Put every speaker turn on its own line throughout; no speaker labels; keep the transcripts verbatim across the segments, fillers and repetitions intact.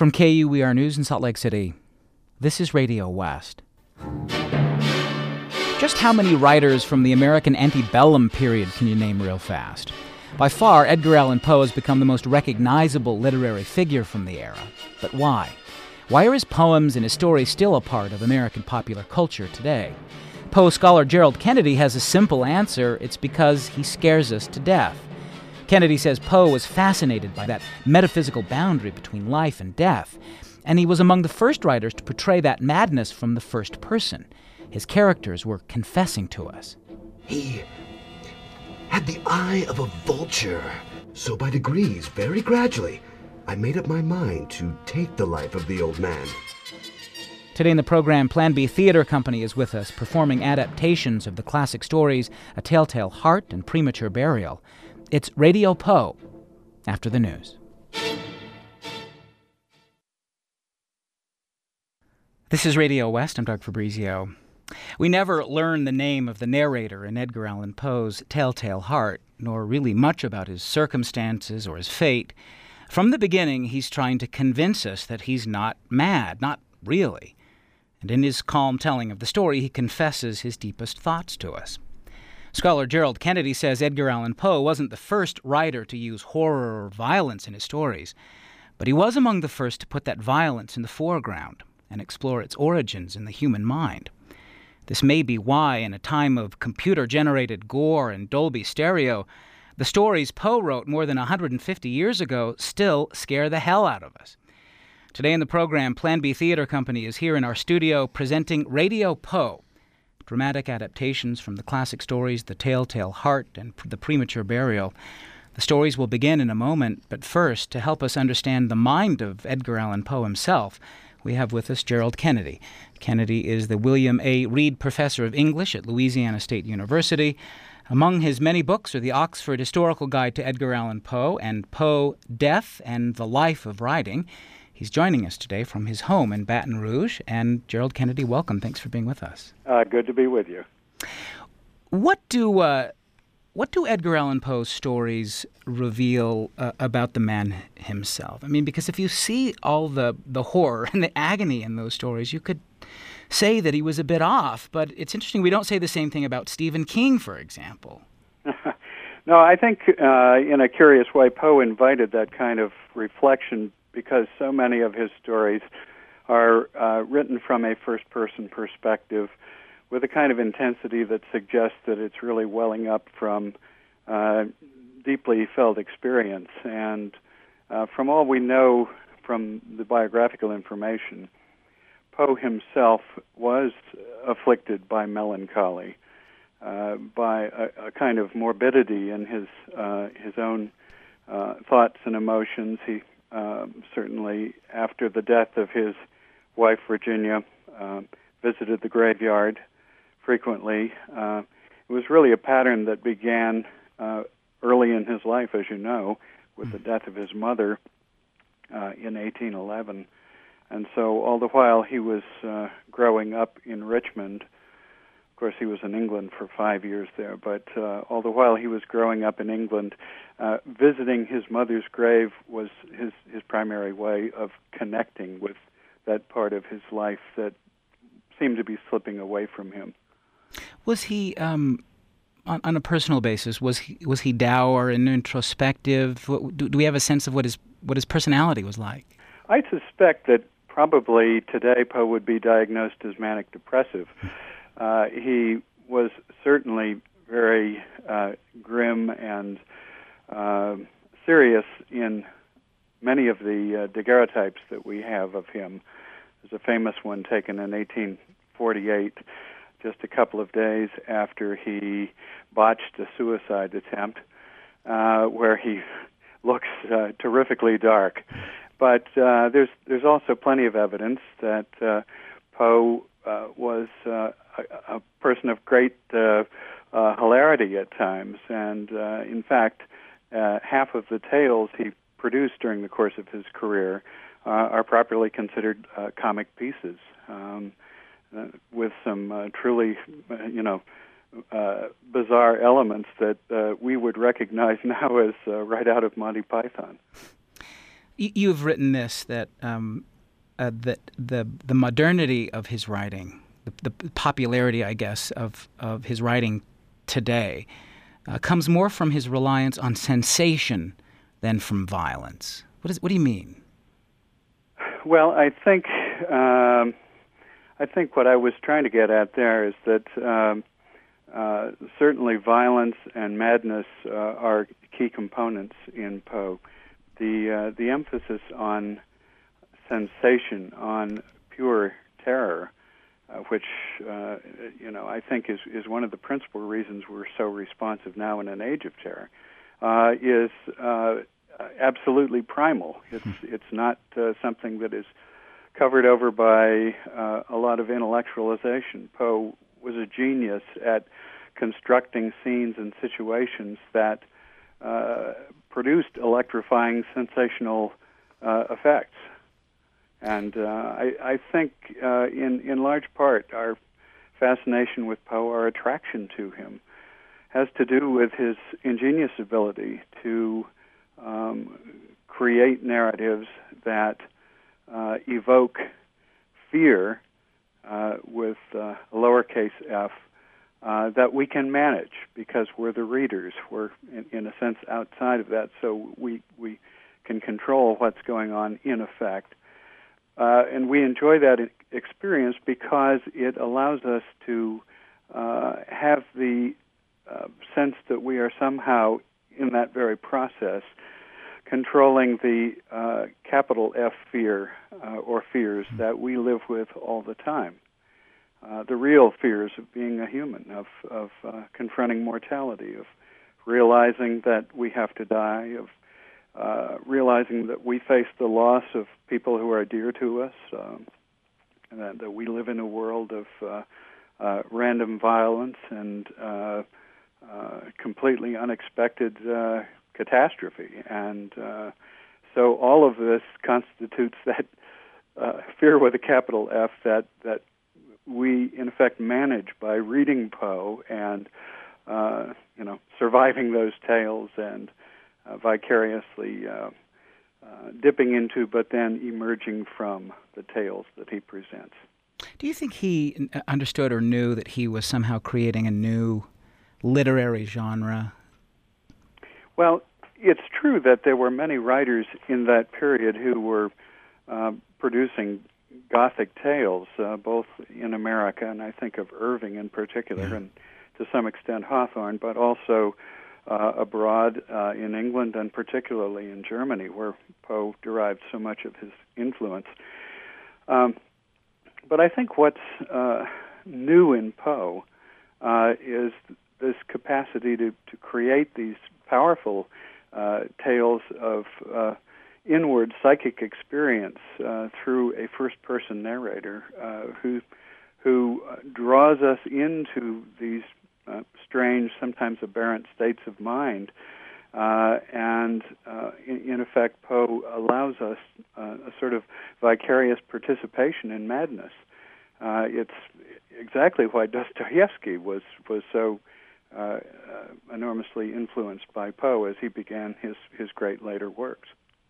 From K U E R News in Salt Lake City, this is Radio West. Just how many writers from the American antebellum period can you name real fast? By far, Edgar Allan Poe has become the most recognizable literary figure from the era. But why? Why are his poems and his stories still a part of American popular culture today? Poe scholar Gerald Kennedy has a simple answer. It's because he scares us to death. Kennedy says Poe was fascinated by that metaphysical boundary between life and death, and he was among the first writers to portray that madness from the first person. His characters were confessing to us.
He had the eye of a vulture. So by degrees, very gradually, I made up my mind to take the life of the old man.
Today in the program, Plan B Theater Company is with us, performing adaptations of the classic stories A Telltale Heart and Premature Burial. It's Radio Poe, after the news. This is Radio West. I'm Doug Fabrizio. We never learn the name of the narrator in Edgar Allan Poe's Telltale Heart, nor really much about his circumstances or his fate. From the beginning, he's trying to convince us that he's not mad, not really. And in his calm telling of the story, he confesses his deepest thoughts to us. Scholar Gerald Kennedy says Edgar Allan Poe wasn't the first writer to use horror or violence in his stories, but he was among the first to put that violence in the foreground and explore its origins in the human mind. This may be why, in a time of computer-generated gore and Dolby stereo, the stories Poe wrote more than one hundred fifty years ago still scare the hell out of us. Today in the program, Plan B Theater Company is here in our studio presenting Radio Poe, dramatic adaptations from the classic stories The Telltale Heart and The Premature Burial. The stories will begin in a moment, but first, to help us understand the mind of Edgar Allan Poe himself, we have with us Gerald Kennedy. Kennedy is the William A. Reed Professor of English at Louisiana State University. Among his many books are the Oxford Historical Guide to Edgar Allan Poe and Poe, Death and the Life of Writing. He's joining us today from his home in Baton Rouge. And Gerald Kennedy, welcome. Thanks for being with us.
Uh, good to be with you.
What do uh, what do Edgar Allan Poe's stories reveal uh, about the man himself? I mean, because if you see all the, the horror and the agony in those stories, you could say that he was a bit off. But it's interesting, we don't say the same thing about Stephen King, for example.
No, I think uh, in a curious way, Poe invited that kind of reflection because so many of his stories are uh, written from a first-person perspective with a kind of intensity that suggests that it's really welling up from uh, deeply felt experience. And uh, from all we know from the biographical information, Poe himself was afflicted by melancholy, uh, by a, a kind of morbidity in his uh, his own uh, thoughts and emotions. He Um, certainly, after the death of his wife, Virginia, uh, visited the graveyard frequently. Uh, it was really a pattern that began uh, early in his life, as you know, with the death of his mother uh, in eighteen eleven. And so all the while he was uh, growing up in Richmond. Of course, he was in England for five years there, but uh, all the while he was growing up in England, uh, visiting his mother's grave was his, his primary way of connecting with that part of his life that seemed to be slipping away from him.
Was he, um, on, on a personal basis, was he was he dour and introspective? What, do, do we have a sense of what his what his personality was like?
I suspect that probably today Poe would be diagnosed as manic depressive. Uh, he was certainly very uh, grim and uh, serious in many of the uh, daguerreotypes that we have of him. There's a famous one taken in eighteen forty-eight, just a couple of days after he botched a suicide attempt, uh, where he looks uh, terrifically dark. But uh, there's there's also plenty of evidence that uh, Poe uh, was uh, a, a person of great uh, uh, hilarity at times, and uh, in fact, uh, half of the tales he produced during the course of his career uh, are properly considered uh, comic pieces, um, uh, with some uh, truly, uh, you know, uh, bizarre elements that uh, we would recognize now as uh, right out of Monty Python.
y- you've written this, that um, uh, that the the modernity of his writing, the, the popularity, I guess, of, of his writing today, uh, comes more from his reliance on sensation than from violence. What is, what do you mean?
Well, I think um, I think what I was trying to get at there is that um, uh, certainly violence and madness uh, are key components in Poe. The uh, the emphasis on sensation, on pure terror, uh, which uh, you know I think is is one of the principal reasons we're so responsive now in an age of terror, uh, is uh, absolutely primal. It's it's not uh, something that is covered over by uh, a lot of intellectualization. Poe was a genius at constructing scenes and situations that uh, produced electrifying, sensational uh, effects. And uh, I, I think, uh, in in large part, our fascination with Poe, our attraction to him, has to do with his ingenious ability to um, create narratives that uh, evoke fear uh, with uh, a lowercase f, uh, that we can manage because we're the readers. We're, in, in a sense, outside of that, so we, we can control what's going on in effect. Uh, and we enjoy that experience because it allows us to uh, have the uh, sense that we are somehow, in that very process, controlling the uh, capital F fear uh, or fears that we live with all the time. Uh, the real fears of being a human, of, of uh, confronting mortality, of realizing that we have to die, of uh, realizing that we face the loss of people who are dear to us, um, and that, that we live in a world of uh, uh, random violence and uh, uh, completely unexpected uh, catastrophe. And uh, so all of this constitutes that uh, fear with a capital F that, that we, in effect, manage by reading Poe and, uh, you know, surviving those tales and uh, vicariously uh, uh, dipping into but then emerging from the tales that he presents.
Do you think he understood or knew that he was somehow creating a new literary genre?
Well, it's true that there were many writers in that period who were uh, producing Gothic tales, uh, both in America, and I think of Irving in particular, yeah. and to some extent Hawthorne, but also uh, abroad uh, in England and particularly in Germany, where Poe derived so much of his influence. Um, but I think what's uh, new in Poe uh, is this capacity to, to create these powerful uh, tales of uh, inward psychic experience uh, through a first-person narrator uh, who who draws us into these uh, strange, sometimes aberrant states of mind. Uh, and, uh, in, in effect, Poe allows us uh, a sort of vicarious participation in madness. Uh, it's exactly why Dostoevsky was, was so uh, uh, enormously influenced by Poe as he began his, his great later works.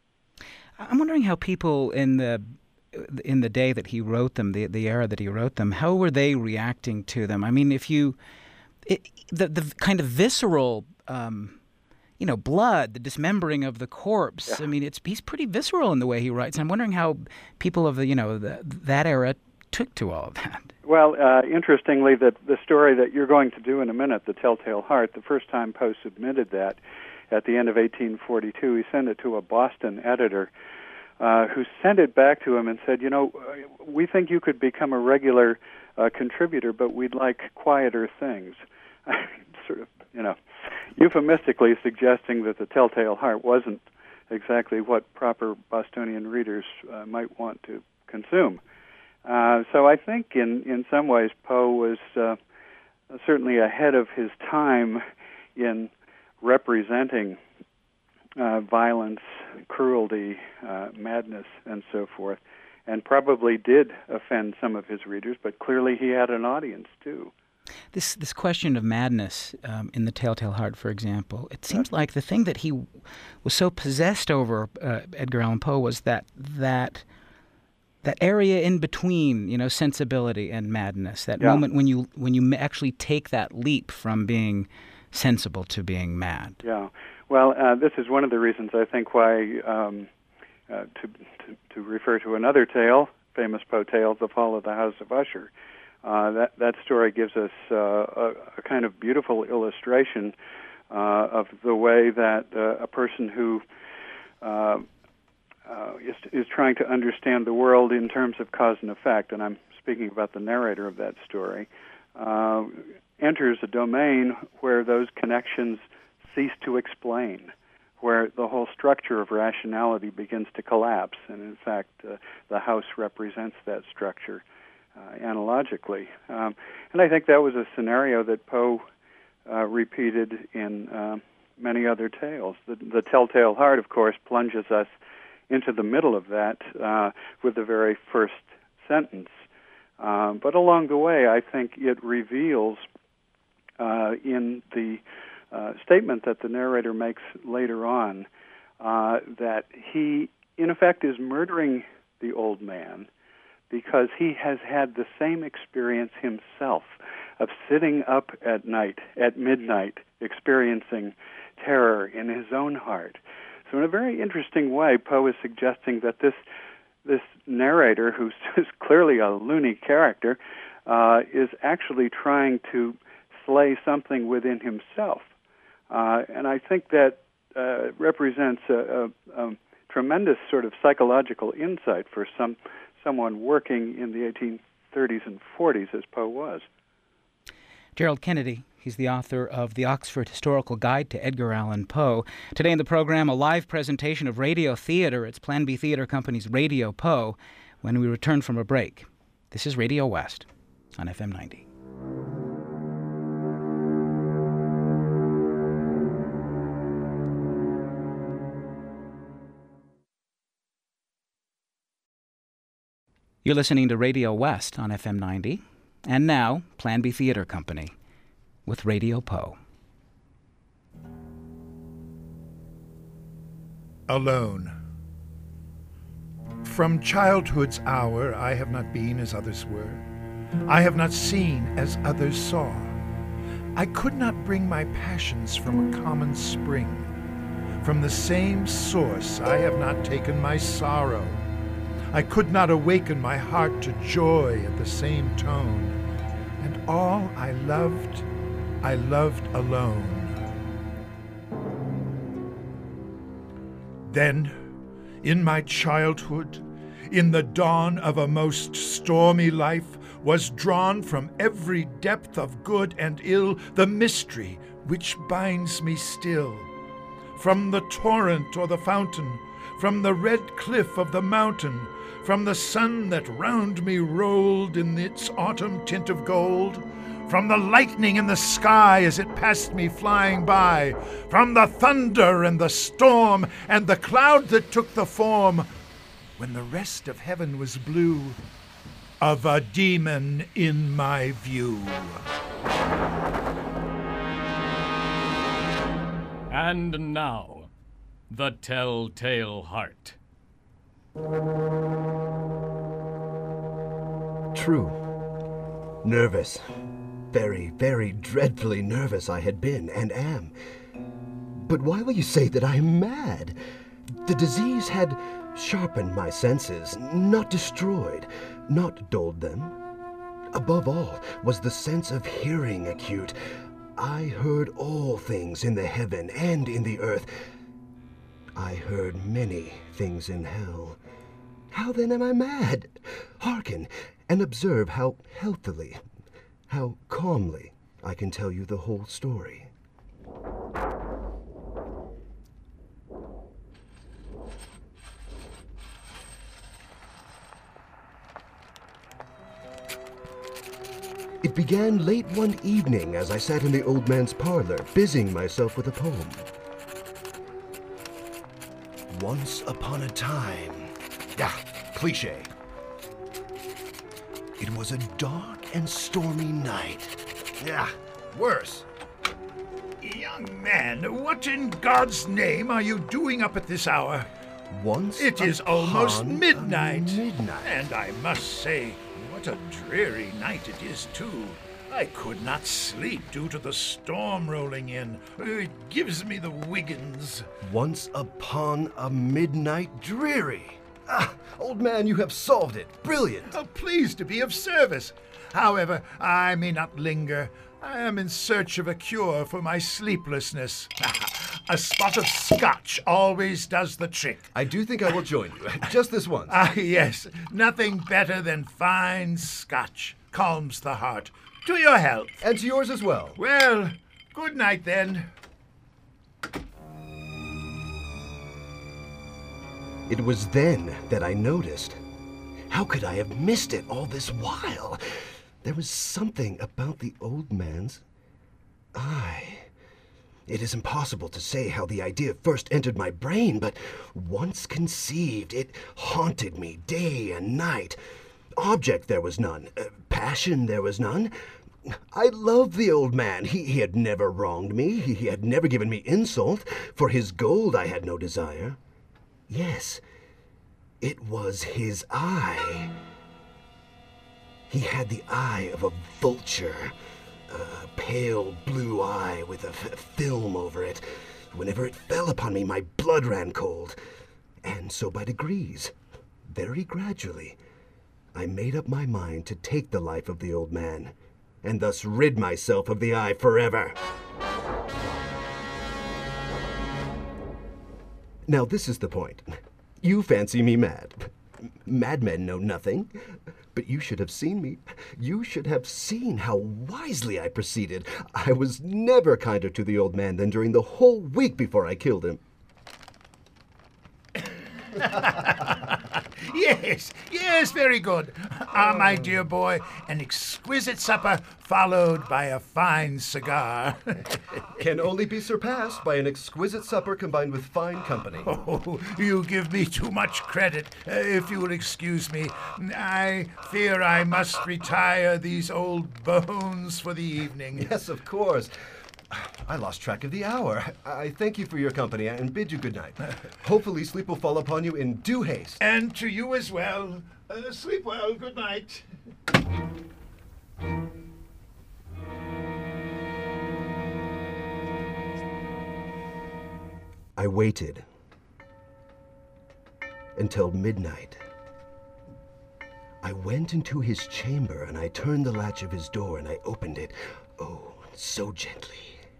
I'm wondering how people in the in the day that he wrote them, the the era that he wrote them, how were they reacting to them? I mean, if you it, the the kind of visceral, um, you know, blood, the dismembering of the corpse. Yeah. I mean, it's he's pretty visceral in the way he writes. I'm wondering how people of the you know the, that era took to all of that.
Well, uh, interestingly, the the story that you're going to do in a minute, The Telltale Heart, the first time Poe submitted that at the end of eighteen forty-two, he sent it to a Boston editor uh, who sent it back to him and said, you know, we think you could become a regular uh, contributor, but we'd like quieter things. Sort of, you know, euphemistically suggesting that The Telltale Heart wasn't exactly what proper Bostonian readers uh, might want to consume. Uh, so I think in, in some ways Poe was uh, certainly ahead of his time in representing uh, violence, cruelty, uh, madness, and so forth, and probably did offend some of his readers, but clearly he had an audience too.
This this question of madness um, in The Telltale Heart, for example, it seems like the thing that he w- was so possessed over, uh, Edgar Allan Poe, was that that that area in between, you know, sensibility and madness. That
Yeah.
moment when you when you actually take that leap from being sensible to being mad.
Yeah. Well, uh, this is one of the reasons I think why um, uh, to, to to refer to another tale, famous Poe tale, The Fall of the House of Usher. Uh, that that story gives us uh, a, a kind of beautiful illustration uh, of the way that uh, a person who uh, uh, is is trying to understand the world in terms of cause and effect, and I'm speaking about the narrator of that story, uh, enters a domain where those connections cease to explain, where the whole structure of rationality begins to collapse, and in fact, uh, the house represents that structure. Uh, analogically. Um, and I think that was a scenario that Poe uh, repeated in uh, many other tales. The, the Telltale Heart, of course, plunges us into the middle of that uh, with the very first sentence. Um, but along the way, I think it reveals uh, in the uh, statement that the narrator makes later on uh, that he, in effect, is murdering the old man because he has had the same experience himself of sitting up at night, at midnight, experiencing terror in his own heart. So in a very interesting way, Poe is suggesting that this this narrator, who's clearly a loony character, uh, is actually trying to slay something within himself. Uh, and I think that uh, represents a, a, a tremendous sort of psychological insight for some someone working in the eighteen thirties and forties as Poe was.
Gerald Kennedy, he's the author of the Oxford Historical Guide to Edgar Allan Poe. Today in the program, a live presentation of radio theater. It's Plan B Theater Company's Radio Poe when we return from a break. This is Radio West on F M ninety. You're listening to Radio West on F M ninety, and now Plan B Theater Company with Radio Poe.
Alone. From childhood's hour I have not been as others were. I have not seen as others saw. I could not bring my passions from a common spring. From the same source I have not taken my sorrow. I could not awaken my heart to joy at the same tone, and all I loved, I loved alone. Then, in my childhood, in the dawn of a most stormy life, was drawn from every depth of good and ill the mystery which binds me still. From the torrent or the fountain, from the red cliff of the mountain, from the sun that round me rolled in its autumn tint of gold, from the lightning in the sky as it passed me flying by, from the thunder and the storm and the cloud that took the form, when the rest of heaven was blue, of a demon in my view.
And now, The Telltale Heart.
True. Nervous. Very, very dreadfully nervous I had been and am. But why will you say that I am mad? The disease had sharpened my senses, not destroyed, not dulled them. Above all was the sense of hearing acute. I heard all things in the heaven and in the earth. I heard many things in hell. How then am I mad? Hearken and observe how healthily, how calmly I can tell you the whole story. It began late one evening as I sat in the old man's parlor, busying myself with a poem. Once upon a time... Ah, cliché. It was a dark and stormy night.
Yeah, worse. Young man, what in God's name are you doing up at this hour?
Once
It is almost
upon a
midnight.
midnight.
And I must say, what a dreary night it is, too. I could not sleep due to the storm rolling in. It gives me the wiggins.
Once upon a midnight dreary. Ah, old man, you have solved it. Brilliant.
Oh, pleased to be of service. However, I may not linger. I am in search of a cure for my sleeplessness. A spot of scotch always does the trick.
I do think I will join you. Just this once.
Ah, yes. Nothing better than fine scotch. Calms the heart. To your health.
And to yours as well.
Well, good night then.
It was then that I noticed. How could I have missed it all this while? There was something about the old man's eye. It is impossible to say how the idea first entered my brain, but once conceived, it haunted me day and night. Object there was none. Uh, passion there was none. I loved the old man. He, he had never wronged me. He, he had never given me insult. For his gold I had no desire. Yes, it was his eye. He had the eye of a vulture, a pale blue eye with a f- film over it. Whenever it fell upon me, my blood ran cold. And so by degrees, very gradually, I made up my mind to take the life of the old man, and thus rid myself of the eye forever. Now this is the point. You fancy me mad. Madmen know nothing. But you should have seen me. You should have seen how wisely I proceeded. I was never kinder to the old man than during the whole week before I killed him.
Yes, yes, very good. Ah, my dear boy, an exquisite supper followed by a fine cigar.
Can only be surpassed by an exquisite supper combined with fine company.
Oh, you give me too much credit. Uh, if you will excuse me, I fear I must retire these old bones for the evening.
Yes, of course. I lost track of the hour. I thank you for your company and bid you good night. Hopefully sleep will fall upon you in due haste.
And to you as well. Uh, sleep well. Good night.
I waited until midnight. I went into his chamber and I turned the latch of his door and I opened it, oh, so gently.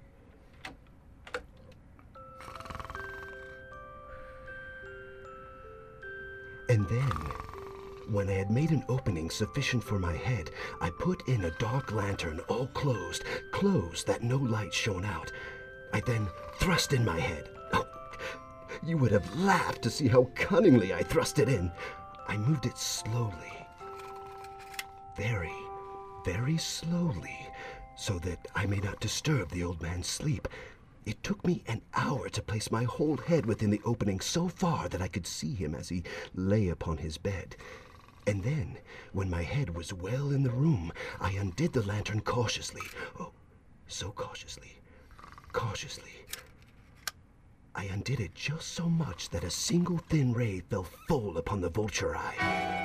And then, when I had made an opening sufficient for my head, I put in a dark lantern, all closed, closed that no light shone out. I then thrust in my head. Oh, you would have laughed to see how cunningly I thrust it in. I moved it slowly, very, very slowly, so that I may not disturb the old man's sleep. It took me an hour to place my whole head within the opening so far that I could see him as he lay upon his bed. And then, when my head was well in the room, I undid the lantern cautiously. Oh, so cautiously, cautiously. I undid it just so much that a single thin ray fell full upon the vulture eye.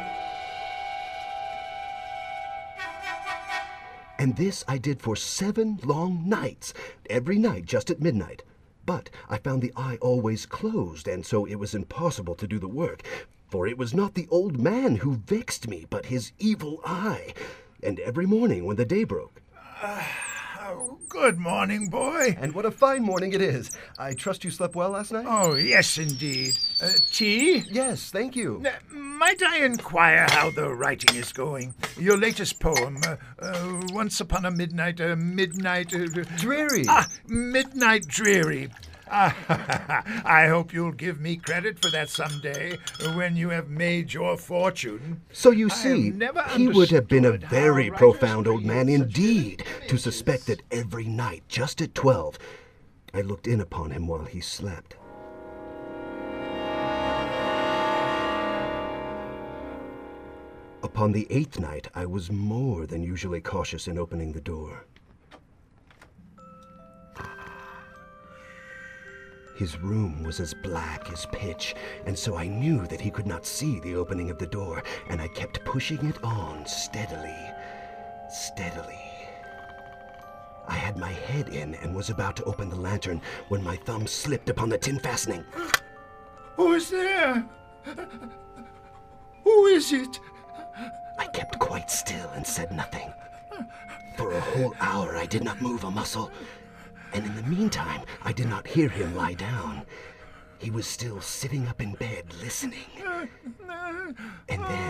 And this I did for seven long nights, every night just at midnight. But I found the eye always closed, and so it was impossible to do the work. For it was not the old man who vexed me, but his evil eye. And every morning when the day broke...
Uh, oh, good morning, boy.
And what a fine morning it is. I trust you slept well last night?
Oh, yes, indeed. Uh, tea?
Yes, thank you.
Uh, might I inquire how the writing is going? Your latest poem, uh, uh, Once Upon a Midnight, uh, Midnight... Uh,
Dreary.
Ah, Midnight Dreary. Ah, I hope you'll give me credit for that someday, when you have made your fortune.
So you see, he would have been a very profound old man indeed to suspect that every night, just at twelve, I looked in upon him while he slept. Upon the eighth night, I was more than usually cautious in opening the door. His room was as black as pitch, and so I knew that he could not see the opening of the door, and I kept pushing it on steadily, steadily. I had my head in and was about to open the lantern when my thumb slipped upon the tin fastening.
Who is there? Who is it?
I kept quite still and said nothing. For a whole hour I did not move a muscle, and in the meantime I did not hear him lie down. He was still sitting up in bed listening. And then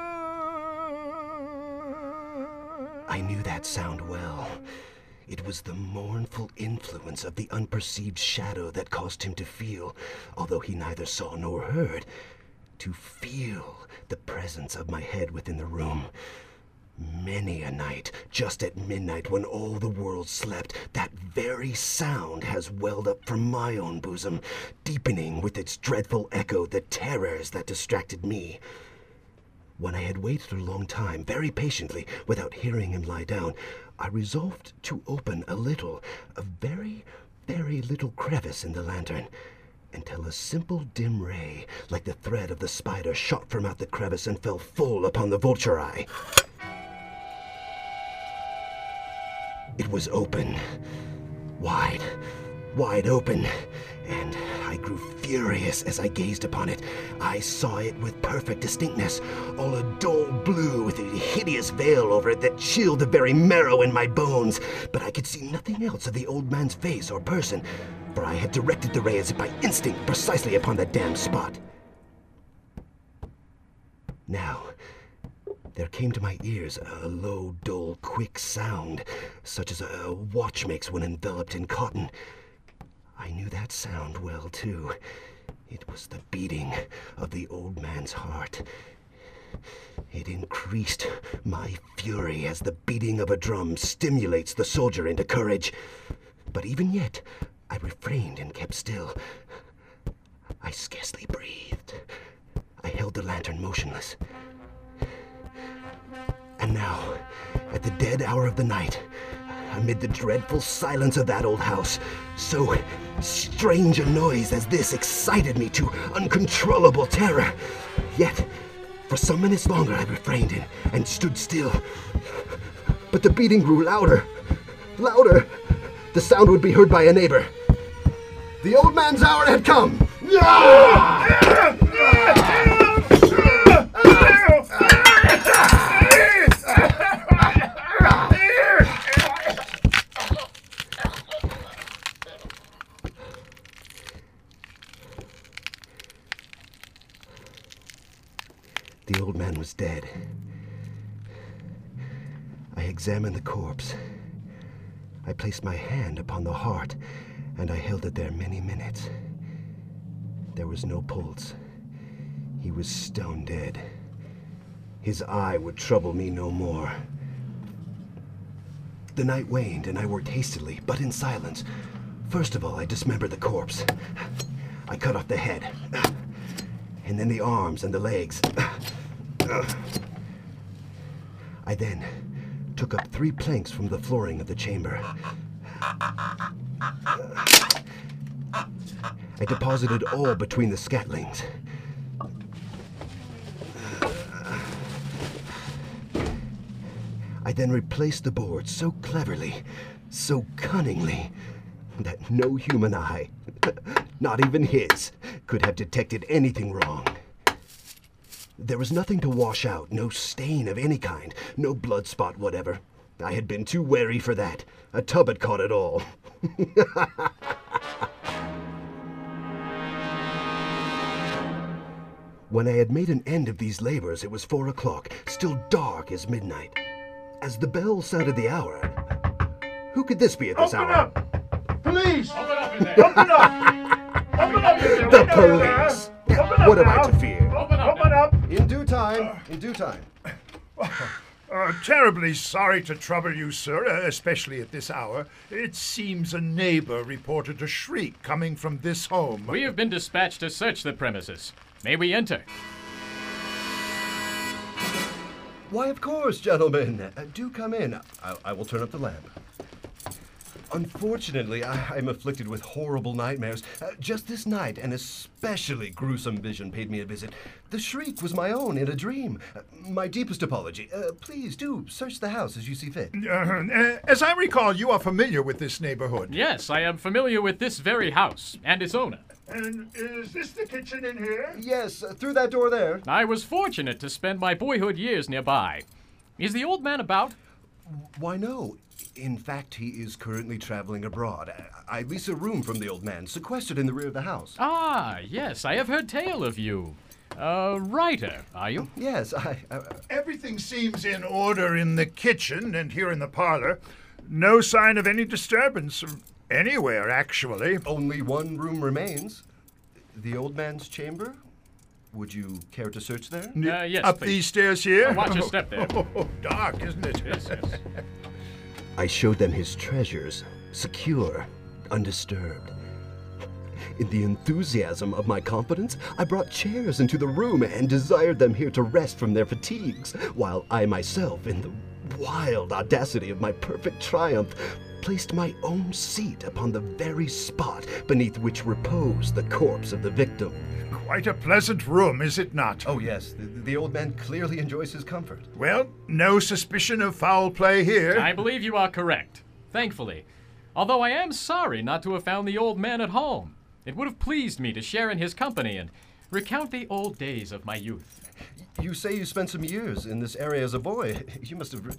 I knew that sound well. It was the mournful influence of the unperceived shadow that caused him to feel, although he neither saw nor heard, to feel the presence of my head within the room. Many a night, just at midnight when all the world slept, that very sound has welled up from my own bosom, deepening with its dreadful echo the terrors that distracted me. When I had waited a long time, very patiently, without hearing him lie down, I resolved to open a little, a very, very little crevice in the lantern, until a simple dim ray, like the thread of the spider, shot from out the crevice and fell full upon the vulture eye. It was open, wide, wide open, and I grew furious as I gazed upon it. I saw it with perfect distinctness, all a dull blue with a hideous veil over it that chilled the very marrow in my bones. But I could see nothing else of the old man's face or person, for I had directed the ray as if by instinct precisely upon that damned spot. Now, there came to my ears a low, dull, quick sound, such as a watch makes when enveloped in cotton. I knew that sound well, too. It was the beating of the old man's heart. It increased my fury as the beating of a drum stimulates the soldier into courage. But even yet, I refrained and kept still. I scarcely breathed. I held the lantern motionless. And now, at the dead hour of the night, amid the dreadful silence of that old house, so strange a noise as this excited me to uncontrollable terror. Yet, for some minutes longer I refrained and, and stood still. But the beating grew louder, louder. The sound would be heard by a neighbor. The old man's hour had come. The old man was dead. I examined the corpse. I placed my hand upon the heart, and I held it there many minutes. There was no pulse. He was stone dead. His eye would trouble me no more. The night waned, and I worked hastily, but in silence. First of all, I dismembered the corpse. I cut off the head, and then the arms and the legs. I then took up three planks from the flooring of the chamber. I deposited all between the scatlings. I then replaced the boards so cleverly, so cunningly, that no human eye, not even his, could have detected anything wrong. There was nothing to wash out, no stain of any kind, no blood spot whatever. I had been too wary for that. A tub had caught it all. When I had made an end of these labors, it was four o'clock, still dark as midnight. As the bell sounded the hour, who could this be at this
Open
hour?
up! Police!
Open up in there!
Open up! Open up! in there.
The
We know you're there.
police!
Open up
What am I
now.
to fear?
Open up!
Open up!
In due time, in due time.
Uh, terribly sorry to trouble you, sir, uh, especially at this hour. It seems a neighbor reported a shriek coming from this home.
We have been dispatched to search the premises. May we enter?
Why, of course, gentlemen. Uh, do come in. I, I will turn up the lamp.
Unfortunately, I, I'm afflicted with horrible nightmares. Uh, just this night, an especially gruesome vision paid me a visit. The shriek was my own in a dream. Uh, my deepest apology. Uh, please do search the house as you see fit.
Uh, uh, as I recall, you are familiar with this neighborhood.
Yes, I am familiar with this very house and its owner.
And is this the kitchen in here?
Yes, uh, through that door there.
I was fortunate to spend my boyhood years nearby. Is the old man about?
Why, no. In fact, he is currently traveling abroad. I, I lease a room from the old man, sequestered in the rear of the house.
Ah, yes, I have heard tale of you. A writer, are you?
Yes, I... I
Everything seems in order in the kitchen and here in the parlor. No sign of any disturbance anywhere, actually.
only one room remains. The old man's chamber? Would you care to search there?
Uh, yes,
Up
please.
these stairs here?
Oh, watch your step there.
Oh, dark, isn't it?
Yes, yes.
I showed them his treasures, secure, undisturbed. In the enthusiasm of my confidence, I brought chairs into the room and desired them here to rest from their fatigues, while I myself, in the wild audacity of my perfect triumph, placed my own seat upon the very spot beneath which reposed the corpse of the victim.
Quite a pleasant room, is it not?
Oh, yes, the, the old man clearly enjoys his comfort.
Well, no suspicion of foul play here.
I believe you are correct, thankfully. Although I am sorry not to have found the old man at home. It would have pleased me to share in his company and recount the old days of my youth.
You say you spent some years in this area as a boy. You must have... Re-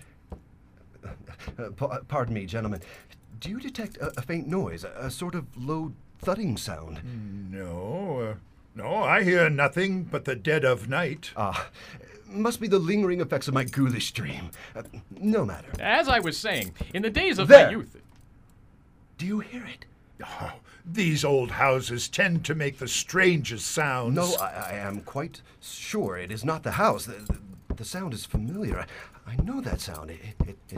uh, pa- pardon me, gentlemen. Do you detect a, a faint noise, a, a sort of low thudding sound?
No, uh, no, I hear nothing but the dead of night.
Ah, must be the lingering effects of my ghoulish dream. Uh, no matter.
As I was saying, in the days of
There.
my youth...
Do you hear it?
Oh, these old houses tend to make the strangest sounds.
No, I, I am quite sure it is not the house. The, the, the sound is familiar. I, I know that sound. It, it, it,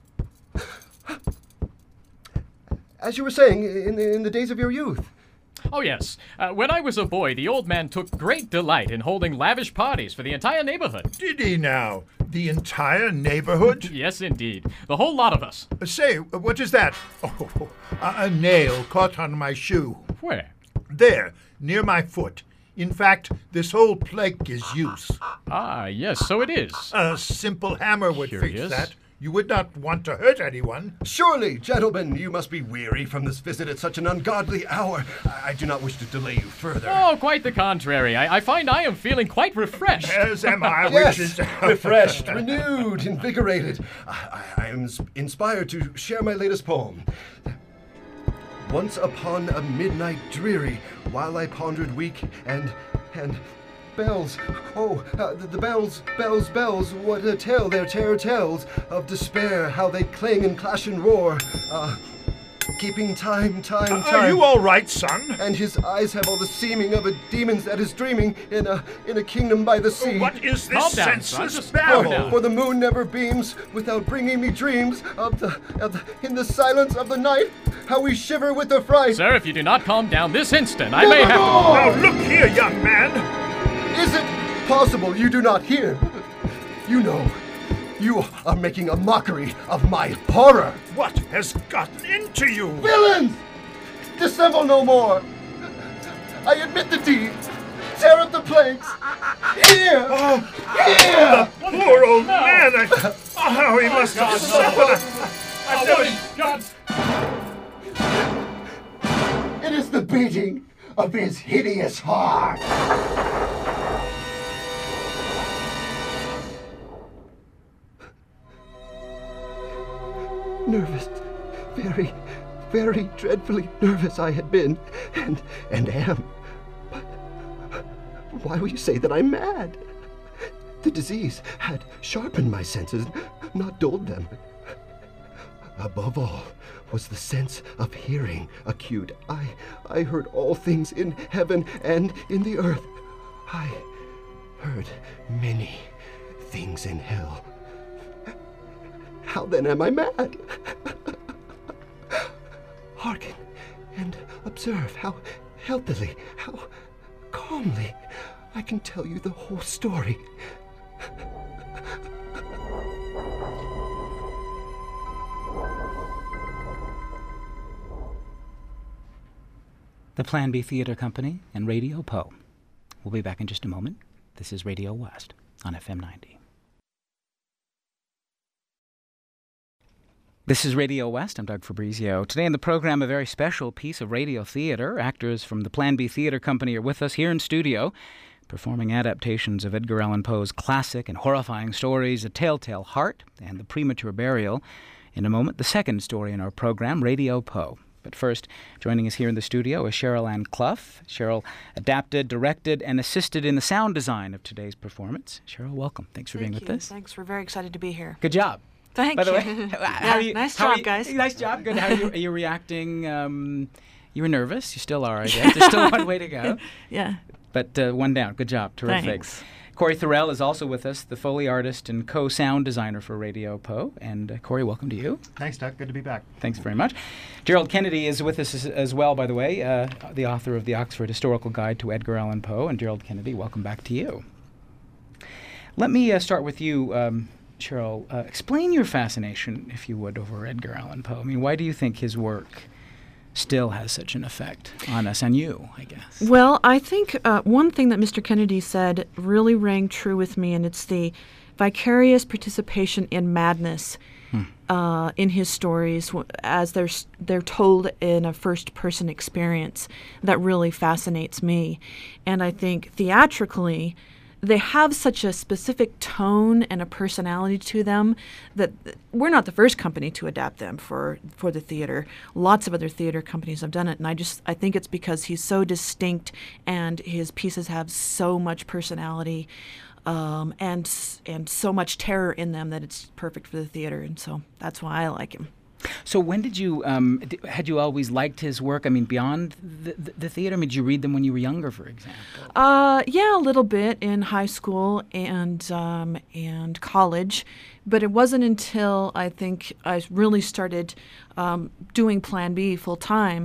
As you were saying, in the, in the days of your youth.
Oh, yes. Uh, when I was a boy, the old man took great delight in holding lavish parties for the entire neighborhood.
Did he now? The entire neighborhood?
Yes, indeed. The whole lot of us.
Uh, Say, what is that? Oh, a, a nail caught on my shoe.
Where?
There, near my foot. In fact, this whole plank is use.
Ah, yes, so it is.
A simple hammer would
Curious.
fix that. You would not want to hurt anyone.
Surely, gentlemen, you must be weary from this visit at such an ungodly hour. I, I do not wish to delay you further.
Oh, quite the contrary. I, I find I am feeling quite refreshed.
As am I,
Yes,
which is...
refreshed, renewed, invigorated. I, I, I am s- inspired to share my latest poem. Once upon a midnight dreary, while I pondered weak and, and, bells, oh, uh, the, the bells, bells, bells, what a tale their terror tells, of despair, how they clang and clash and roar, uh, keeping time, time, time.
Are you all right, son?
And his eyes have all the seeming of a demon's that is dreaming in a in a kingdom by the sea.
What is this
Calm down, son.
senseless
Just
babble?
calm down.
For the moon never beams without bringing me dreams of the, of the in the silence of the night, how we shiver with the fright.
Sir, if you do not calm down this instant, I may have to...
Now look here, young man.
Is it possible you do not hear? You know, you are making a mockery of my horror.
What has gotten into you?
Villains! Dissemble no more. I admit the deed. Tear up the planks. Here! Here!
Poor old man. I, oh, how he must have suffered. I've never...
God!
It is the beating of his hideous heart. Nervous, very, very dreadfully nervous I had been, and and am. But why will you say that I'm mad? The disease had sharpened my senses, not dulled them. Above all was the sense of hearing acute. I, I heard all things in heaven and in the earth. I heard many things in hell. How then am I mad? Hearken and observe how healthily, how calmly I can tell you the whole story.
the Plan B Theatre Company, and Radio Poe. We'll be back in just a moment. This is Radio West on F M ninety. This is Radio West. I'm Doug Fabrizio. Today in the program, a very special piece of radio theater. Actors from the Plan B Theatre Company are with us here in studio, performing adaptations of Edgar Allan Poe's classic and horrifying stories, A Telltale Heart and The Premature Burial. In a moment, the second story in our program, Radio Poe. But first, joining us here in the studio is Cheryl Ann Clough. Cheryl adapted, directed, and assisted in the sound design of today's performance. Cheryl, welcome. Thanks for
Thank
being
you.
with us.
Thanks. We're very excited to be here.
Good job.
Thank
By the
you.
way, how
yeah,
are you,
nice
how
job,
are you,
guys.
Nice job. Good. How are you, are you reacting? Um, you were nervous. You still are, I guess. There's still one way to go.
Yeah.
But uh, one down. Good job. Terrific.
Thanks.
Corey Thorell is also with us, the Foley artist and co-sound designer for Radio Poe. And uh, Corey, welcome to you.
Thanks, Doug. Good to be back.
Thanks very much. Gerald Kennedy is with us as, as well, by the way, uh, the author of the Oxford Historical Guide to Edgar Allan Poe. And Gerald Kennedy, welcome back to you. Let me uh, start with you, um, Cheryl. Uh, explain your fascination, if you would, over Edgar Allan Poe. I mean, why do you think his work still has such an effect on us and you, I guess?
Well, I think uh, one thing that Mister Kennedy said really rang true with me, and it's the vicarious participation in madness hmm. uh, in his stories as they're, they're told in a first-person experience that really fascinates me. And I think theatrically, they have such a specific tone and a personality to them that we're not the first company to adapt them for, for the theater. Lots of other theater companies have done it, and I just I think it's because he's so distinct and his pieces have so much personality um, and and so much terror in them that it's perfect for the theater, and so that's why I like him.
So when did you, um, d- had you always liked his work? I mean, beyond the, the, the theater, I mean, did you read them when you were younger, for example?
Uh, yeah, a little bit in high school and um, and college. But it wasn't until I think I really started um, doing Plan B full time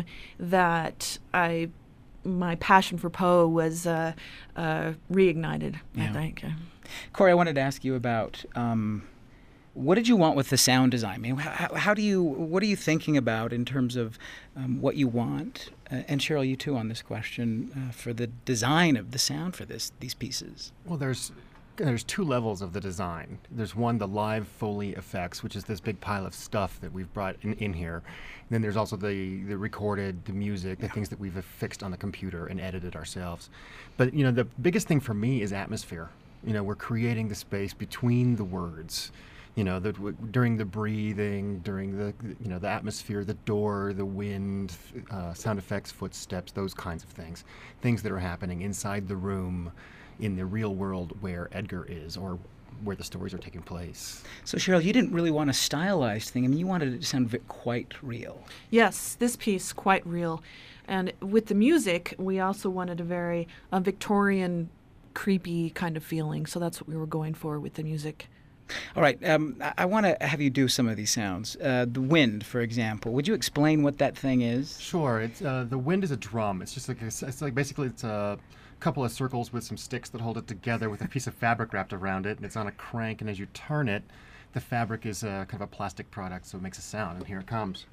that I my passion for Poe was uh, uh, reignited,
yeah.
I think.
Corey, I wanted to ask you about... Um, What did you want with the sound design? I mean, how, how do you, what are you thinking about in terms of um, what you want? Uh, and Cheryl, you too on this question uh, for the design of the sound for this these pieces.
Well, there's there's two levels of the design. There's one, the live Foley effects, which is this big pile of stuff that we've brought in, in here. And then there's also the, the recorded, the music, the things that we've affixed on the computer and edited ourselves. But, you know, the biggest thing for me is atmosphere. You know, we're creating the space between the words. You know, the, w- during the breathing, during the, you know, the atmosphere, the door, the wind, uh, sound effects, footsteps, those kinds of things. Things that are happening inside the room in the real world where Edgar is or where the stories are taking place.
So, Cheryl, you didn't really want a stylized thing. I mean, you wanted it to sound vi- quite real.
Yes, this piece, quite real. And with the music, we also wanted a very uh, Victorian, creepy kind of feeling. So that's what we were going for with the music.
All right, um, I, I want to have you do some of these sounds. Uh, the wind, for example. Would you explain what that thing is?
Sure. It's uh, the wind is a drum. It's just like a, it's like basically it's a couple of circles with some sticks that hold it together with a piece of fabric wrapped around it, and it's on a crank. And as you turn it, the fabric is a, kind of a plastic product, so it makes a sound. And here it comes.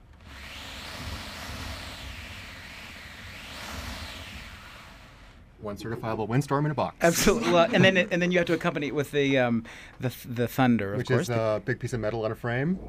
One certifiable windstorm in a box.
Absolutely, well, and then it, and then you have to accompany it with the um, the the thunder, of
Which
course.
is a big piece of metal on a frame.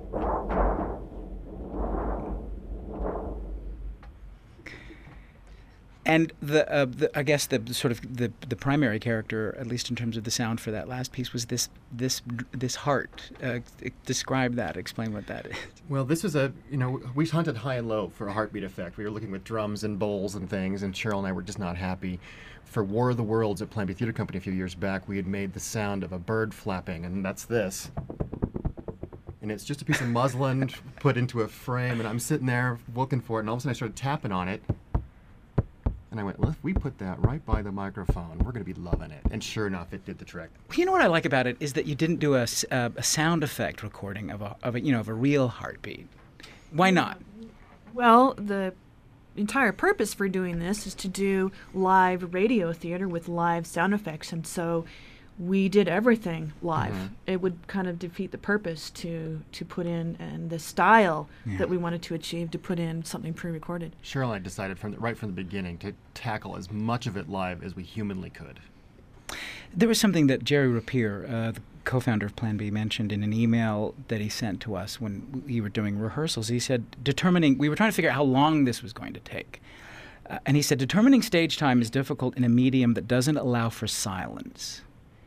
And the, uh, the I guess the sort of the the primary character, at least in terms of the sound for that last piece, was this this this heart. Uh, describe that. Explain what that is.
Well, this is a, you know, we hunted high and low for a heartbeat effect. We were looking with drums and bowls and things, and Cheryl and I were just not happy. For War of the Worlds at Plan B Theatre Company a few years back, we had made the sound of a bird flapping, and that's this. And it's just a piece of muslin put into a frame, and I'm sitting there looking for it, and all of a sudden I started tapping on it. And I went, well, if we put that right by the microphone, we're going to be loving it. And sure enough, it did the trick.
You know what I like about it is that you didn't do a, a, a sound effect recording of a, of a you know of a real heartbeat. Why not?
Well, the entire purpose for doing this is to do live radio theater with live sound effects, and so we did everything live.
Mhm.
It would kind of defeat the purpose to to put in, and the style
Yeah.
that we wanted to achieve, to put in something pre-recorded.
Cheryl and I decided from the, right from the beginning to tackle as much of it live as we humanly could.
There was something that Jerry Rapier, uh, the co-founder of Plan B, mentioned in an email that he sent to us when we were doing rehearsals. He said, determining, we were trying to figure out how long this was going to take. Uh, and he said, determining stage time is difficult in a medium that doesn't allow for silence.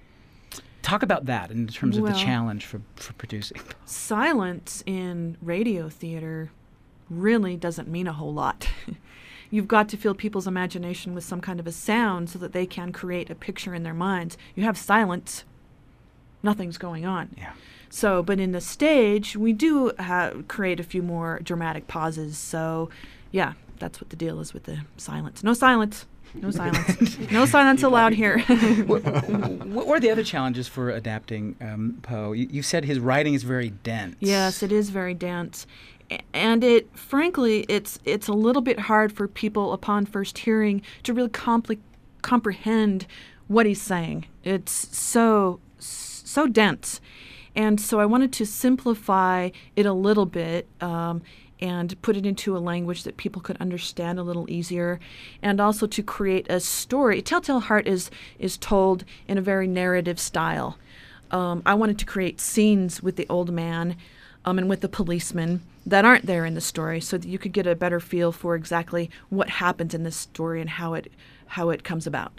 Talk about that in terms of
Well,
the challenge for, for producing.
Silence in radio theater really doesn't mean a whole lot. You've got to fill people's imagination with some kind of a sound so that they can create a picture in their minds. You have silence, nothing's going on.
Yeah.
So, but in the stage, we do ha- create a few more dramatic pauses. So, yeah, that's what the deal is with the silence. No silence. No silence. No silence allowed here.
what, what were the other challenges for adapting um, Poe? You, you said his writing is very dense.
Yes, it is very dense. A- And it, frankly, it's it's a little bit hard for people upon first hearing to really compli- comprehend what he's saying. It's so, so dense. And so I wanted to simplify it a little bit um, and put it into a language that people could understand a little easier, and also to create a story. Telltale Heart is, is told in a very narrative style. Um, I wanted to create scenes with the old man um, and with the policeman that aren't there in the story, so that you could get a better feel for exactly what happens in this story and how it how it comes about.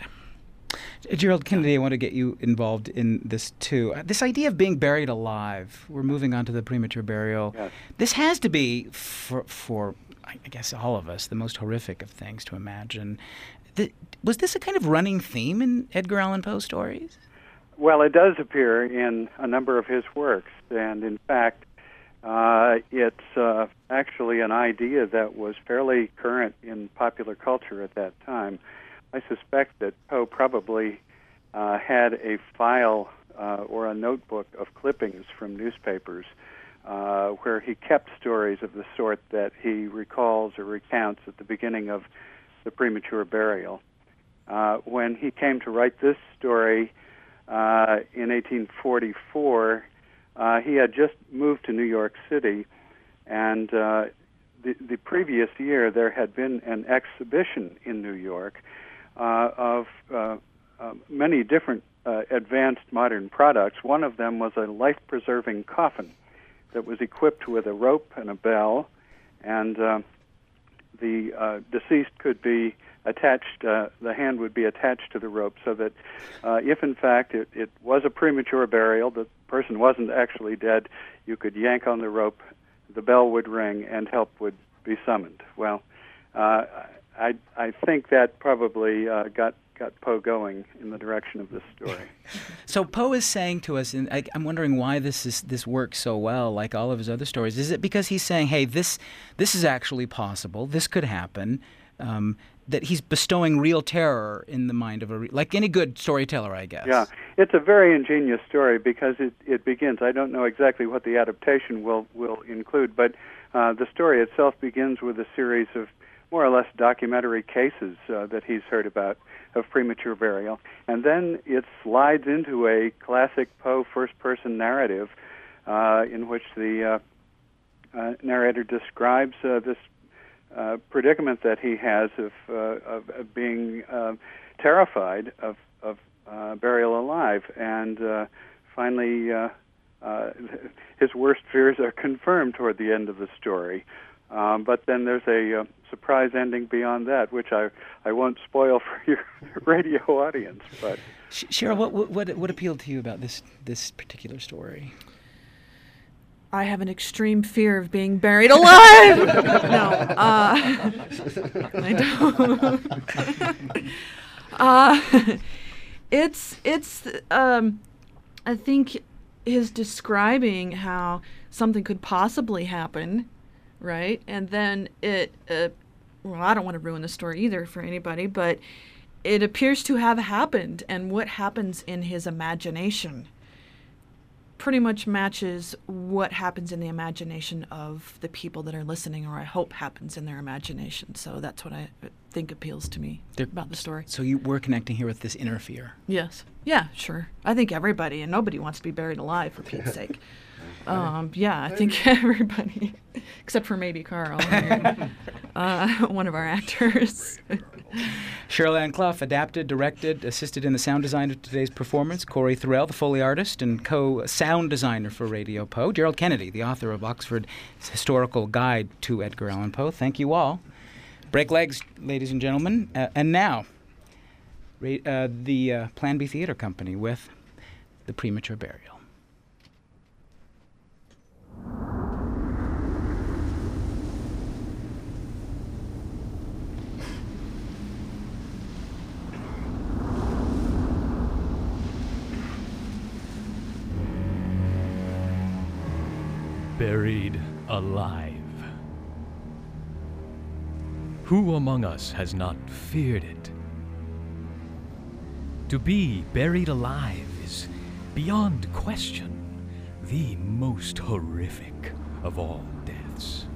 Gerald Kennedy, I want to get you involved in this too. Uh, this idea of being buried alive, we're moving on to the premature burial.
Yes.
This has to be, for, for I guess all of us, the most horrific of things to imagine. The, was this a kind of running theme in Edgar Allan Poe stories?
Well, it does appear in a number of his works, and in fact, uh, it's uh, actually an idea that was fairly current in popular culture at that time. I suspect that Poe probably uh, had a file uh, or a notebook of clippings from newspapers uh, where he kept stories of the sort that he recalls or recounts at the beginning of The Premature Burial. Uh, when he came to write this story uh, in eighteen forty-four, uh, he had just moved to New York City, and uh, the, the previous year there had been an exhibition in New York Uh, of uh, uh, many different uh, advanced modern products. One of them was a life-preserving coffin that was equipped with a rope and a bell, and uh, the uh, deceased could be attached, uh, the hand would be attached to the rope, so that uh, if in fact it, it was a premature burial, the person wasn't actually dead, you could yank on the rope, the bell would ring, and help would be summoned. Well, uh, I I think that probably uh, got got Poe going in the direction of this story.
So Poe is saying to us, and I, I'm wondering why this is this works so well, like all of his other stories. Is it because he's saying, "Hey, this this is actually possible. This could happen." Um, that he's bestowing real terror in the mind of a re- like any good storyteller, I guess.
Yeah, it's a very ingenious story because it it begins. I don't know exactly what the adaptation will will include, but uh, the story itself begins with a series of more or less documentary cases uh, that he's heard about of premature burial. And then it slides into a classic Poe first-person narrative uh, in which the uh, uh, narrator describes uh, this uh, predicament that he has of, uh, of, of being uh, terrified of, of uh, burial alive. And uh, finally, uh, uh, his worst fears are confirmed toward the end of the story. Um, but then there's a uh, surprise ending beyond that, which I, I won't spoil for your radio audience. But
Sh- Cheryl, what, what what appealed to you about this this particular story?
I have an extreme fear of being buried alive. No, uh, I don't. uh, it's it's. Um, I think his describing how something could possibly happen. Right, and then it, uh, well, I don't want to ruin the story either for anybody, but it appears to have happened, and what happens in his imagination pretty much matches what happens in the imagination of the people that are listening, or I hope happens in their imagination. So that's what I think appeals to me
They're,
about the story.
So you were connecting here with this inner fear.
Yes. Yeah, sure. I think everybody, and nobody wants to be buried alive, for Pete's sake. Um, yeah, I think everybody, except for maybe Carl, uh, one of our actors.
Cheryl Ann Clough adapted, directed, assisted in the sound design of today's performance. Corey Thorell, the Foley artist and co-sound designer for Radio Poe. Gerald Kennedy, the author of Oxford's Historical Guide to Edgar Allan Poe. Thank you all. Break legs, ladies and gentlemen. Uh, and now, ra- uh, the uh, Plan B Theatre Company with The Premature Burial.
Buried alive. Who among us has not feared it? To be buried alive is, beyond question, the most horrific of all deaths.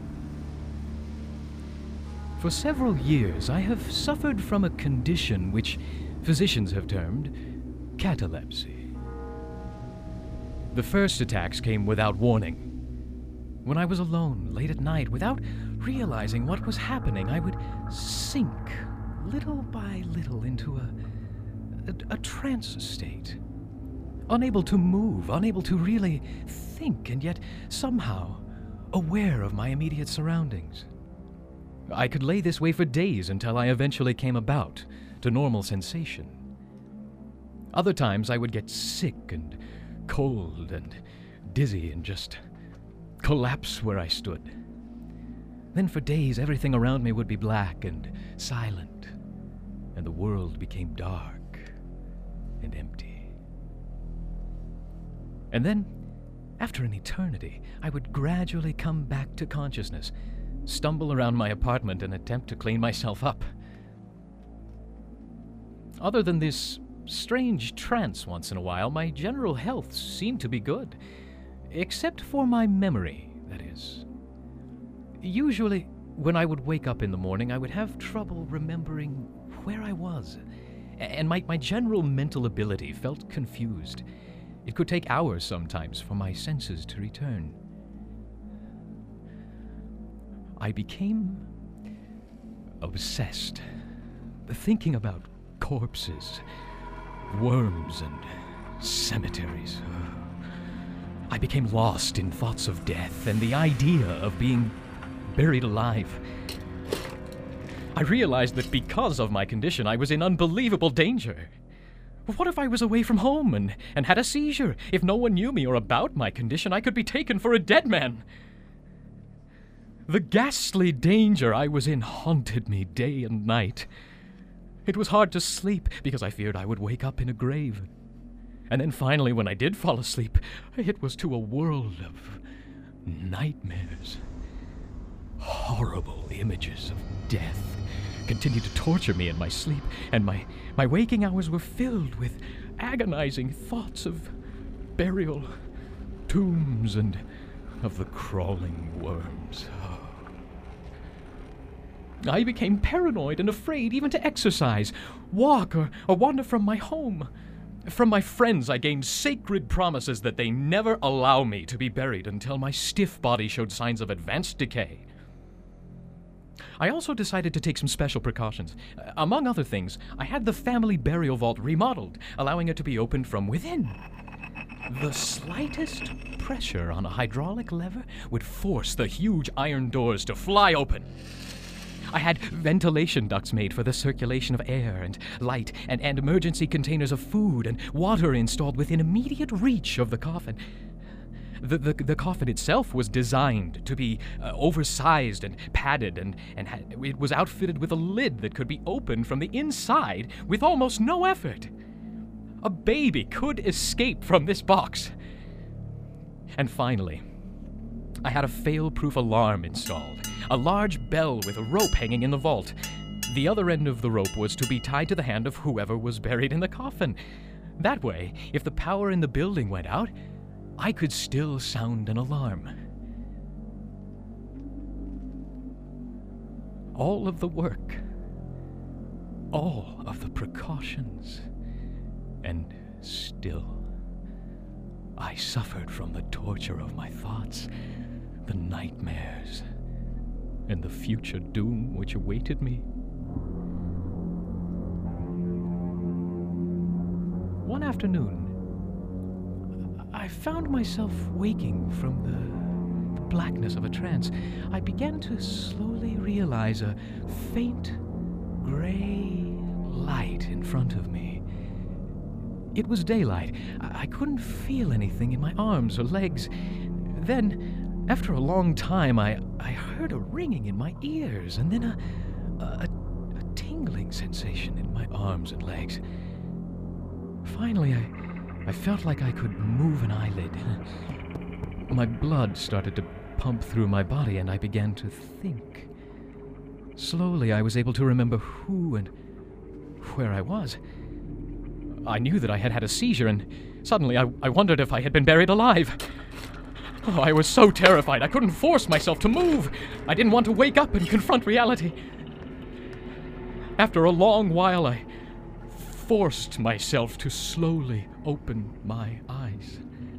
For several years, I have suffered from a condition which physicians have termed catalepsy. The first attacks came without warning. When I was alone, late at night, without realizing what was happening, I would sink little by little into a, a, a trance state. Unable to move, unable to really think, and yet somehow aware of my immediate surroundings. I could lay this way for days until I eventually came about to normal sensation. Other times I would get sick and cold and dizzy and just collapse where I stood. Then for days everything around me would be black and silent, and the world became dark and empty. And then, after an eternity, I would gradually come back to consciousness, stumble around my apartment and attempt to clean myself up. Other than this strange trance once in a while, my general health seemed to be good. Except for my memory, that is. Usually, when I would wake up in the morning, I would have trouble remembering where I was, and my, my general mental ability felt confused. It could take hours sometimes for my senses to return. I became obsessed, thinking about corpses, worms, and cemeteries. I became lost in thoughts of death and the idea of being buried alive. I realized that because of my condition, I was in unbelievable danger. What if I was away from home and, and had a seizure? If no one knew me or about my condition, I could be taken for a dead man. The ghastly danger I was in haunted me day and night. It was hard to sleep because I feared I would wake up in a grave. And then finally, when I did fall asleep, it was to a world of nightmares. Horrible images of death continued to torture me in my sleep, and my, my waking hours were filled with agonizing thoughts of burial, tombs, and of the crawling worms. I became paranoid and afraid even to exercise, walk, or, or wander from my home. From my friends, I gained sacred promises that they never allow me to be buried until my stiff body showed signs of advanced decay. I also decided to take some special precautions. Uh, among other things, I had the family burial vault remodeled, allowing it to be opened from within. The slightest pressure on a hydraulic lever would force the huge iron doors to fly open. I had ventilation ducts made for the circulation of air and light, and, and emergency containers of food and water installed within immediate reach of the coffin. The, the, the coffin itself was designed to be uh, oversized and padded, and, and had, it was outfitted with a lid that could be opened from the inside with almost no effort. A baby could escape from this box. And finally, I had a fail-proof alarm installed. A large bell with a rope hanging in the vault. The other end of the rope was to be tied to the hand of whoever was buried in the coffin. That way, if the power in the building went out, I could still sound an alarm. All of the work, all of the precautions, and still I suffered from the torture of my thoughts, the nightmares, and the future doom which awaited me. One afternoon, I found myself waking from the, the blackness of a trance. I began to slowly realize a faint, gray light in front of me. It was daylight. I, I couldn't feel anything in my arms or legs. Then, after a long time, I, I heard a ringing in my ears, and then a, a, a tingling sensation in my arms and legs. Finally, I, I felt like I could move an eyelid. My blood started to pump through my body, and I began to think. Slowly, I was able to remember who and where I was. I knew that I had had a seizure, and suddenly I, I wondered if I had been buried alive. Oh, I was so terrified, I couldn't force myself to move. I didn't want to wake up and confront reality. After a long while, I forced myself to slowly open my eyes.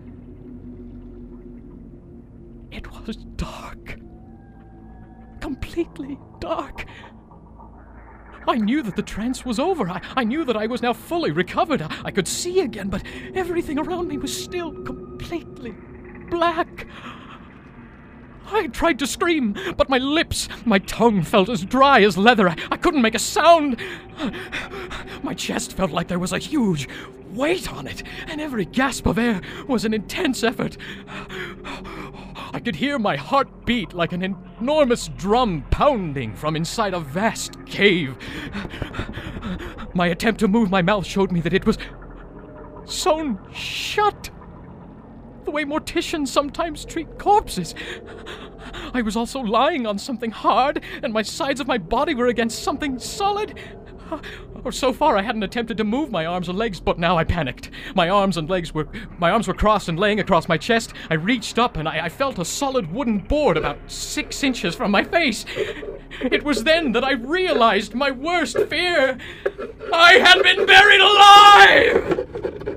It was dark. Completely dark. I knew that the trance was over. I, I knew that I was now fully recovered. I, I could see again, but everything around me was still completely black. I tried to scream, but my lips, my tongue felt as dry as leather. I, I couldn't make a sound. My chest felt like there was a huge weight on it, and every gasp of air was an intense effort. I could hear my heart beat like an enormous drum pounding from inside a vast cave. My attempt to move my mouth showed me that it was sewn shut, the way morticians sometimes treat corpses. I was also lying on something hard, and my sides of my body were against something solid. Or so far I hadn't attempted to move my arms or legs, but now I panicked. My arms and legs were, my arms were crossed and laying across my chest. I reached up and I, I felt a solid wooden board about six inches from my face. It was then that I realized my worst fear. I had been buried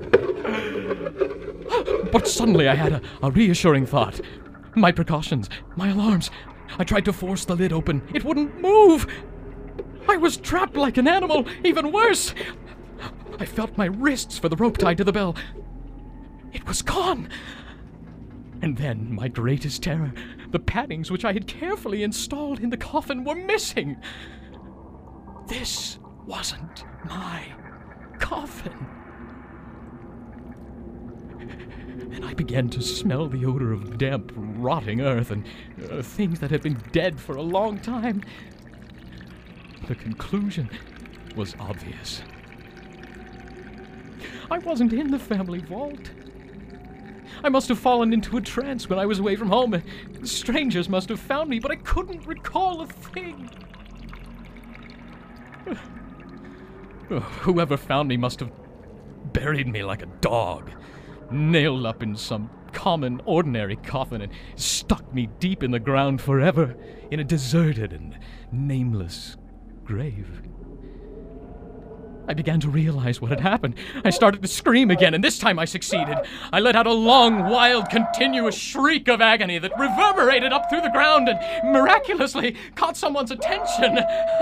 alive! But suddenly I had a, a reassuring thought. My precautions, my alarms. I tried to force the lid open. It wouldn't move. I was trapped like an animal, even worse. I felt my wrists for the rope tied to the bell. It was gone. And then, my greatest terror, the paddings which I had carefully installed in the coffin were missing. This wasn't my coffin. And I began to smell the odor of damp, rotting earth and uh, things that had been dead for a long time. The conclusion was obvious. I wasn't in the family vault. I must have fallen into a trance when I was away from home, and strangers must have found me, but I couldn't recall a thing. Whoever found me must have buried me like a dog, nailed up in some common, ordinary coffin, and stuck me deep in the ground forever in a deserted and nameless grave. I began to realize what had happened. I started to scream again, and this time I succeeded. I let out a long, wild, continuous shriek of agony that reverberated up through the ground and miraculously caught someone's attention.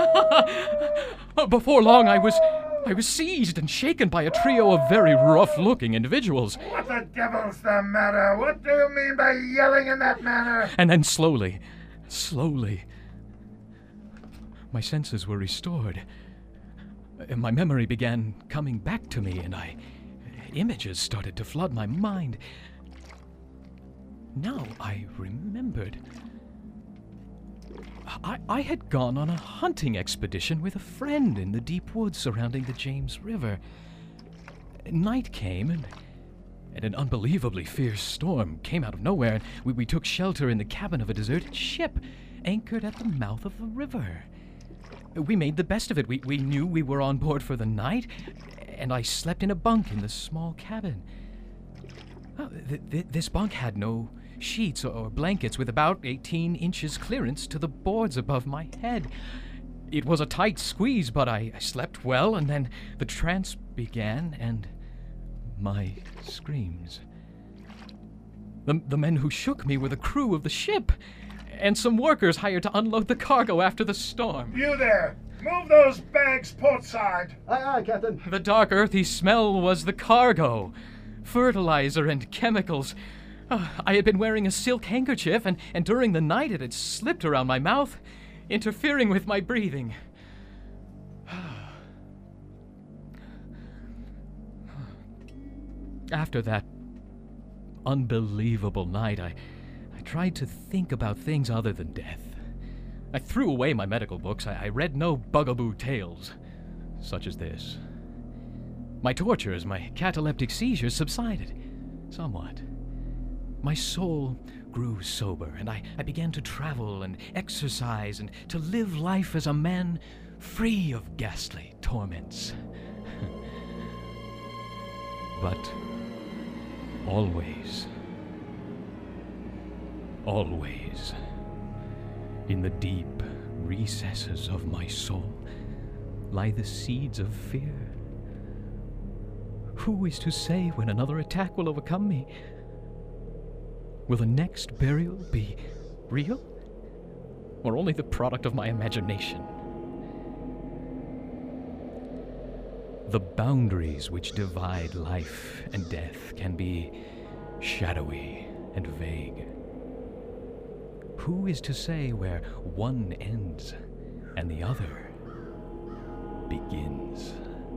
Before long, I was I was seized and shaken by a trio of very rough-looking individuals.
What the devil's the matter? What do you mean by yelling in that manner?
And then slowly, slowly, my senses were restored. My memory began coming back to me, and I... images started to flood my mind. Now I remembered. I, I had gone on a hunting expedition with a friend in the deep woods surrounding the James River. Night came, and, and an unbelievably fierce storm came out of nowhere, and we, we took shelter in the cabin of a deserted ship anchored at the mouth of the river. We made the best of it. We, we knew we were on board for the night, and I slept in a bunk in the small cabin. Oh, th- th- this bunk had no sheets or, or blankets, with about eighteen inches clearance to the boards above my head. It was a tight squeeze, but I, I slept well, and then the trance began, and my screams. The, the men who shook me were the crew of the ship, and some workers hired to unload the cargo after the storm.
You there! Move those bags portside!
Aye, aye, Captain.
The dark, earthy smell was the cargo. Fertilizer and chemicals. Uh, I had been wearing a silk handkerchief, and, and during the night it had slipped around my mouth, interfering with my breathing. After that unbelievable night, I, I tried to think about things other than death. I threw away my medical books. I, I read no bugaboo tales, such as this. My tortures, my cataleptic seizures subsided somewhat. My soul grew sober, and I, I began to travel and exercise and to live life as a man free of ghastly torments. But always, always, in the deep recesses of my soul lie the seeds of fear. Who is to say when another attack will overcome me? Will the next burial be real, or only the product of my imagination? The boundaries which divide life and death can be shadowy and vague. Who is to say where one ends and the other begins?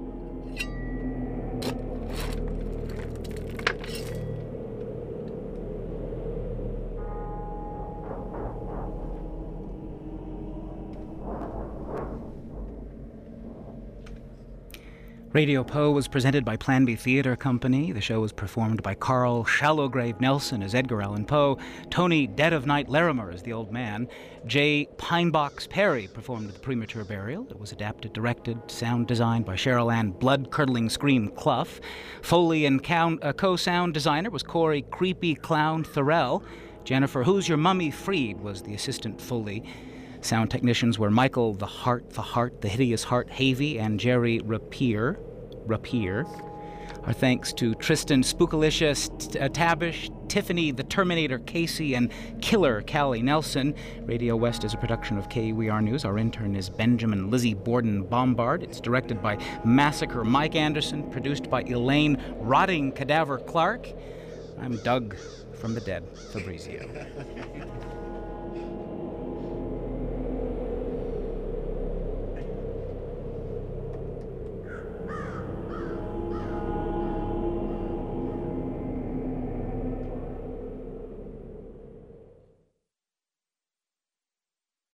Radio Poe was presented by Plan B Theatre Company. The show was performed by Carl Shallowgrave Nelson as Edgar Allan Poe, Tony Dead of Night Larimer as the Old Man, Jay Pinebox Perry performed The Premature Burial. It was adapted, directed, sound designed by Cheryl Ann Blood-Curdling Scream Clough. Foley and count, uh, co-sound designer was Corey Creepy Clown Thorell. Jennifer Who's Your Mummy Freed was the assistant Foley. Sound technicians were Michael the Heart, the Heart, the Hideous Heart Havey, and Jerry Rapier. Rapier. Our thanks to Tristan Spookalicious uh, Tabish, Tiffany the Terminator Casey, and Killer Callie Nelson. Radio West is a production of K W E R News. Our intern is Benjamin Lizzie Borden Bombard. It's directed by Massacre Mike Anderson, produced by Elaine Rotting Cadaver Clark. I'm Doug from the Dead Fabrizio.